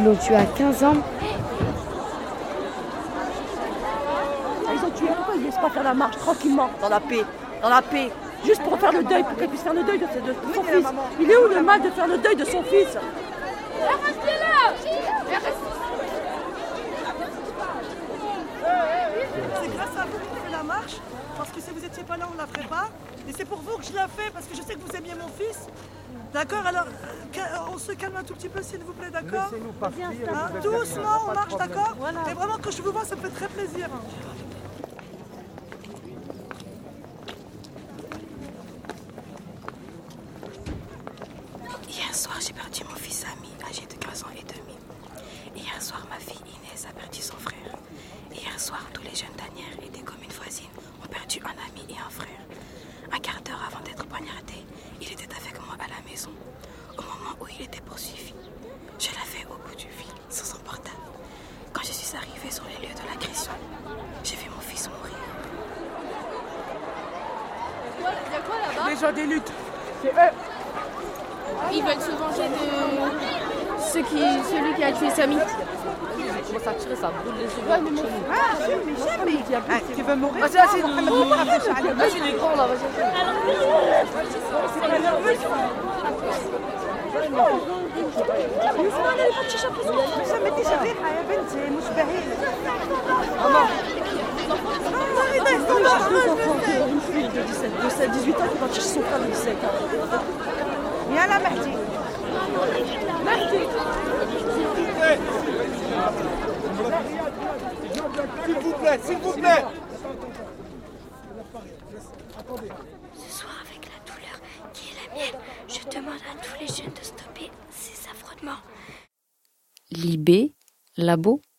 l'ont tué à 15 ans. Ils ont tué, pourquoi ils ne laissent pas faire la marche tranquillement, dans la paix, juste pour faire le deuil, pour qu'elle puisse faire le deuil de son fils. Il est où le mal de faire le deuil de son fils? C'est grâce à vous qu'on fait la marche, parce que si vous n'étiez pas là, on ne la ferait pas. Et c'est pour vous que je la fais, parce que je sais que vous aimiez mon fils. D'accord, alors on se calme un tout petit peu, s'il vous plaît, d'accord? Doucement, on marche, d'accord? Et vraiment, quand je vous vois, ça me fait très plaisir. Hier soir, j'ai perdu mon fils Ami, âgé de 15 ans et demi. Hier soir, ma fille Inès a perdu son frère. Hier soir, tous les jeunes d'Anières et des communes voisines ont perdu un ami et un frère. Un quart d'heure avant d'être poignardé, il était avec moi à la maison. Au moment où il était poursuivi, je l'avais au bout du fil, sans son portable. Quand je suis arrivée sur les lieux de l'agression, j'ai vu mon fils mourir. Il y a quoi là-bas? Les gens des luttes, c'est eux. Ils veulent se venger de celui qui a tué Samy. Comment ça tirer, ça brûle les yeux. Tu veux mourir? Vas-y, les grands là, vas-y. Une fille de 18 ans qui va chercher son frère de 17 ans. Viens là, Mahdi. S'il vous plaît. Ce soir, avec la douleur qui est la mienne, je demande à tous les jeunes de stopper ces affrontements. Libé, Labo.